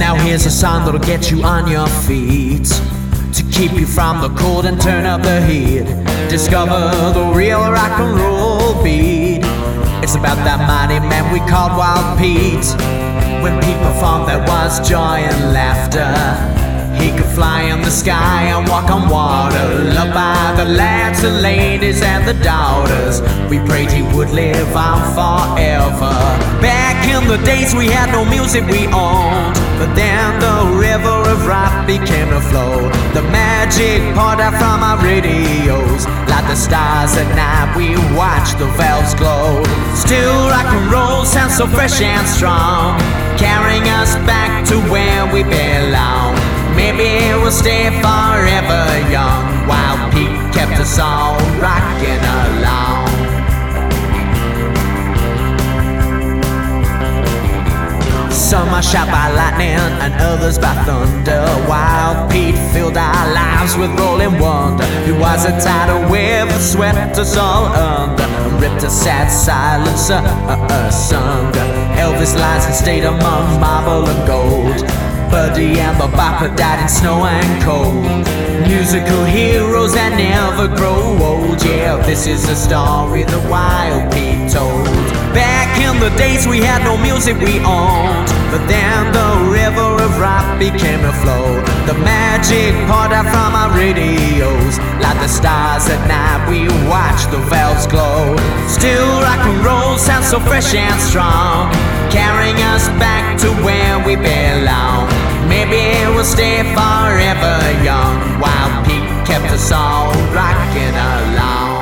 Now here's a song that'll get you on your feet, to keep you from the cold and turn up the heat. Discover the real rock and roll beat. It's about that mighty man we called Wild Pete. When Pete performed there was joy and laughter. He could fly in the sky and walk on water, loved by the lads and ladies and the daughters. We prayed he would live on forever. Back in the days we had no music we owned, but then the river of rock became a flow. The magic poured out from our radios. Like the stars at night we watched the valves glow. Still rock and roll sounds so fresh and strong, carrying us back to where we belong. Maybe we'll stay forever young, while Pete kept us all rocking along. Some are shot by lightning and others by thunder. Wild Pete filled our lives with rolling wonder. He was a tidal wave that swept us all under and ripped a sad silence asunder. Elvis lies and stayed among marble and gold. Buddy and the Bopper died in snow and cold. Musical heroes that never grow old. Yeah, this is a story that Wild Pete told. Back in the days we had no music we owned, but then the river of rock became a flow. The magic poured out from our radios. Like the stars at night we watched the valves glow. Still rock and roll sounds so fresh and strong, carrying us back to where we belong. Maybe we'll stay forever young, while Pete kept us all rocking along.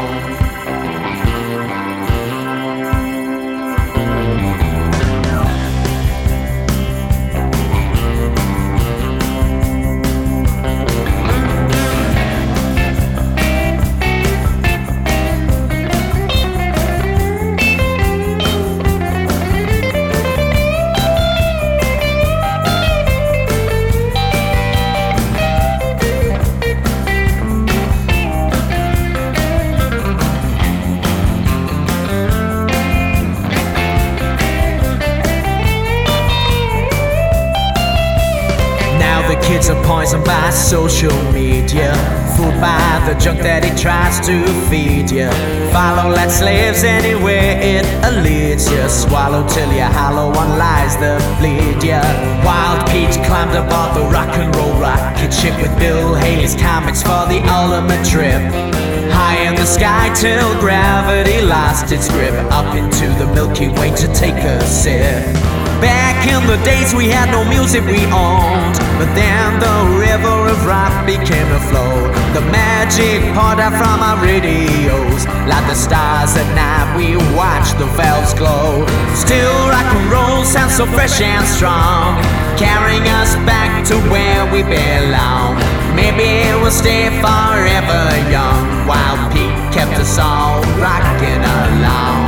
The kids are poisoned by social media, fooled by the junk that it tries to feed you. Follow like slaves anywhere it leads you. Swallow till you're hollow on lies that bleed you. Wild Pete climbed aboard the rock and roll rocket ship with Bill Haley's comics for the ultimate trip. High in the sky till gravity lost its grip, up into the Milky Way to take a sip. Back in the days we had no music we owned, but then the river of rock became a flow. The magic poured out from our radios. Like the stars at night we watched the valves glow. Still rock and roll sounds so fresh and strong, carrying us back to where we belong. Maybe we'll stay forever young, while Pete kept us all rocking along.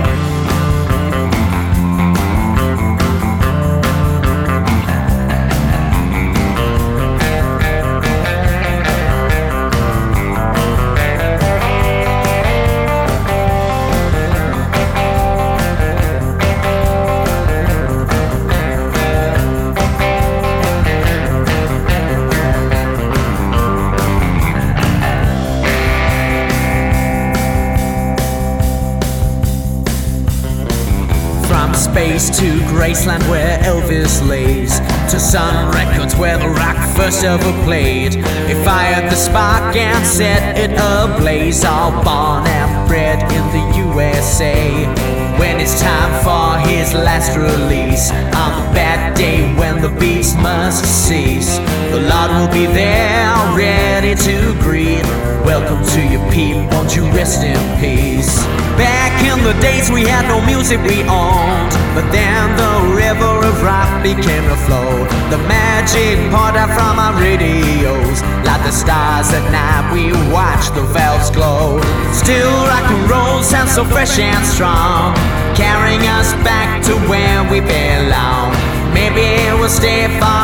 From space to Graceland where Elvis lays, to Sun Records where the rock first ever played. He fired the spark and set it ablaze, all born and bred in the USA. When it's time for his last release, on the bad day when the beats must cease, the Lord will be there ready to greet. Welcome to you, Pete, won't you rest in peace. Back in the days we had no music we owned, but then the river of rock became a flow. The magic poured out from our radios. Like the stars at night we watched the valves glow. Still rock and roll sounds so fresh and strong, carrying us back to where we belong. Maybe we'll stay far